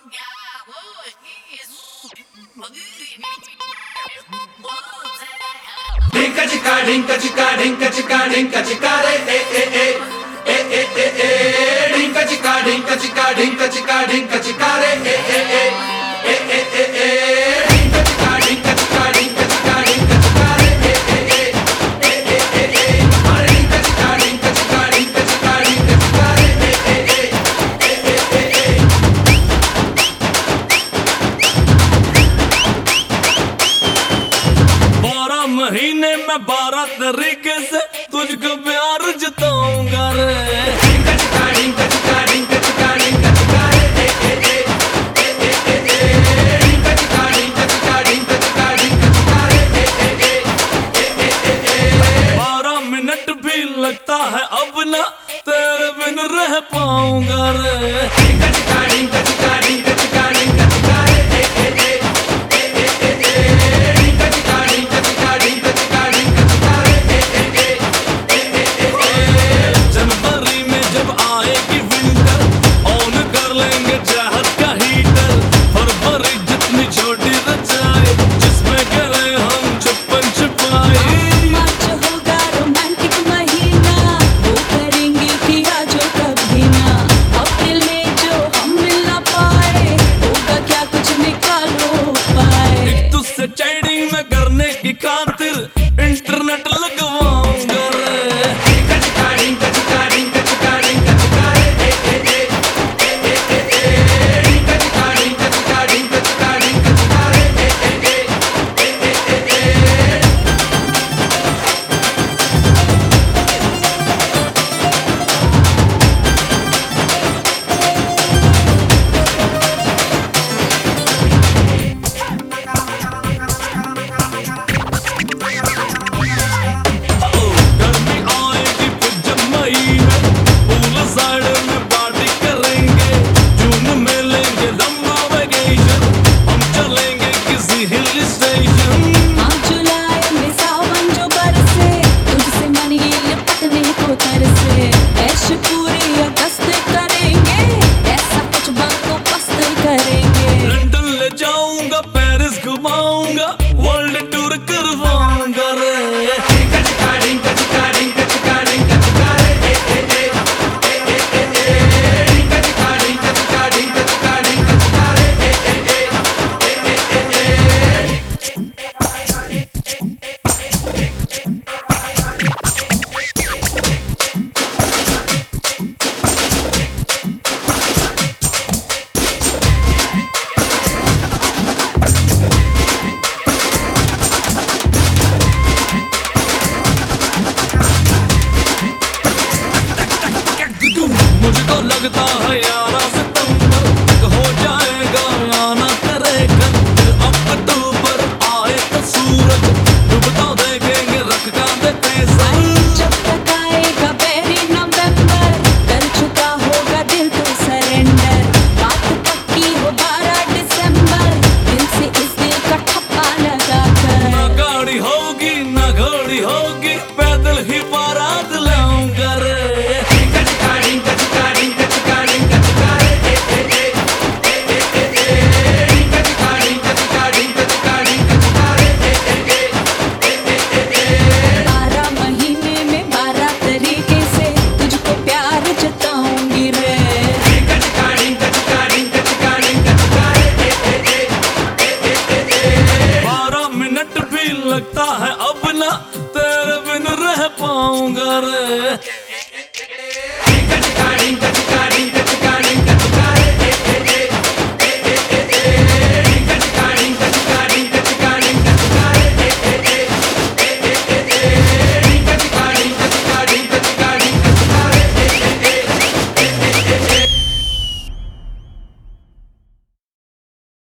Dinka chika dinka chika dinka chika dinka chika re e e e e e e e dinka chika dinka chika dinka chika dinka chika re e e e e e e e dinka chika dinka chika dinka chika dinka chika re e e e e e e e dinka chika dinka chika dinka chika dinka chika re e e e e e e 12 महीने में 12 तरीके से तुझको प्यार जताऊंगा रे। dinka chika dinka chika dinka chika dinka chika re e e e e e e e dinka chika dinka chika dinka chika dinka chika re e e e e e e 12 minute भी लगता है अब ना तेरे बिन रह पाऊंगा रे। dinka chika dinka chika dinka chika dinka chika re e e e e e e e dinka chika dinka chika dinka chika dinka chika re e e e e e जनवरी में जब आएगी विंटर ऑन कर लेंगे चाहत का heater. फरवरी जितनी छोटी रचाए जिसमें करें हम छुपन छुपाए। मार्च होगा रोमांटिक महीना, वो करेंगे किया जो कभी ना। अप्रैल में जो हम मिल ना पाए, होगा क्या कुछ निकालो पाए। एक तुझसे चैटिंग में करने की खातिर इंटरनेट लगवाऊंगा रे। dinka chika dinka chika dinka chika dinka chika re e e e e e e dinka chika dinka chika dinka chika dinka chika re e e e e e e गर्मी आएगी फिर जब मई में pool side में party करेंगे। जून में लेंगे लंबा वेकेशन, हम चलेंगे किसी हिल स्टेशन। हाँ, जुलाई में सावन जो बरसे, तुझसे मन ये लिपटने को तरसे। ऐश पूरी अगस्त करेंगे, ऐसा कुछ बंदोबस्त करेंगे। लंदन ले जाऊंगा, पेरिस घुमाऊंगा, वर्ल्ड टूर करवाऊंगा रे। dinka chika dinka chika dinka chika dinka chika re e e e e e e dinka chika dinka chika dinka chika dinka chika re e e e e e e मुझको लगता है 11 सितंबर तक हो जाएगा आना तेरे घर। फिर अक्टूबर आए तो सूरज डूबता देखेंगे, रख का देते सर। जब तक आएगा बेरी नवंबर, कर चुका होगा दिल तो सरेंडर। बात पक्की हो 12 दिसंबर, दिल से इस दिल का ठप्पा लगा कर। ना गाड़ी होगी ना घोड़ी होगी, पैदल ही बारात लाऊंगा रे। dinka chika dinka chika dinka chika dinka chika re e e e e e e dinka chika dinka chika dinka chika dinka chika re e e e e e 12 महीने में 12 तरीके से तुझको प्यार जताऊंगी रे। dinka chika dinka chika dinka chika dinka chika re e e e 12 minute भी लगता है अब ना तेरे बिन रह पाऊंगा रे।